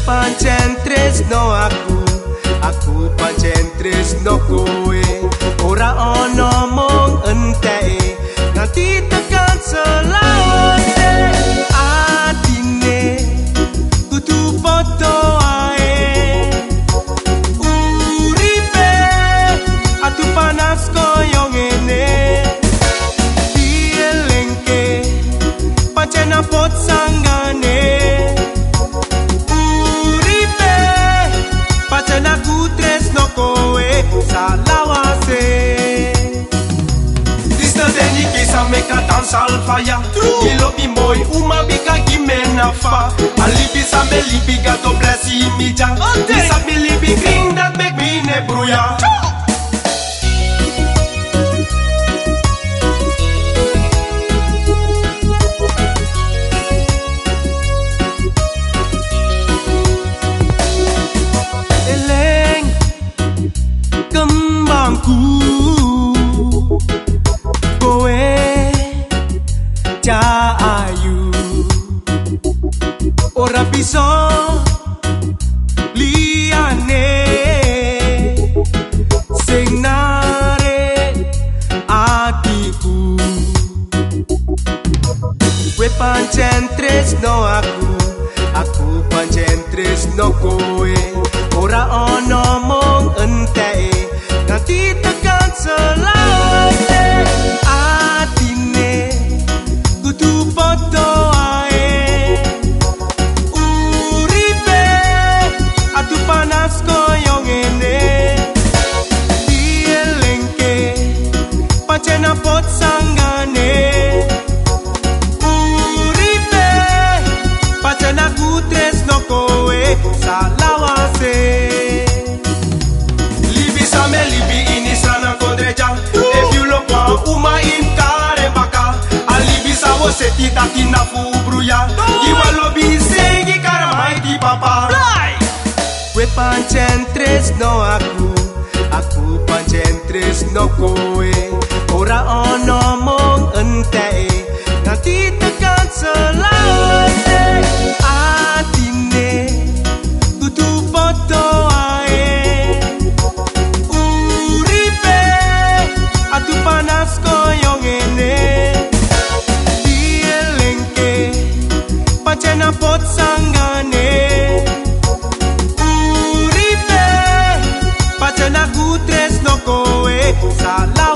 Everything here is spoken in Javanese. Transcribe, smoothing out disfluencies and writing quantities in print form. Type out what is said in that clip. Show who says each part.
Speaker 1: pancen tresno aku pancen tresno kowe. Ora ono mung enteke nganti tekan selawase. Atine kudu padha ae, uripe adu panas koyo ngene. Dielengke pancen apot sanggane, aku tresno kowe salawase. Disna deni kisa meka dance al fire. Ilo bimoy uma biga gimena fa. Alibi sambe libi gato blessi mija. Disa mi libi green that make me ne bruya. Kowe cahayu ora bisa liyane sing narik atiku. Kowe pancen tresno aku pancen tresno kowe. Ora ono mung enteke nganti tekan selawase. Atine kudu padha ae, uripe adu panas koyo ngene. Dielengke pancen apot sanggane, uripe pancen aku tresno kowe salawase. Libi ini sana kodreja. If you look wa uma in kare baka. Alibi sawo seti dati na fu bruya. Iwa lobi segi karamai di papa. We pancen tresno aku pancen tresno kowe. Ora ono mung enteke nganti tekan selawase. Atine kudu padha ae, adu panas koyo ngene. Dielengke pancen apot sanggane, uripe pancen aku tresno kowe salah.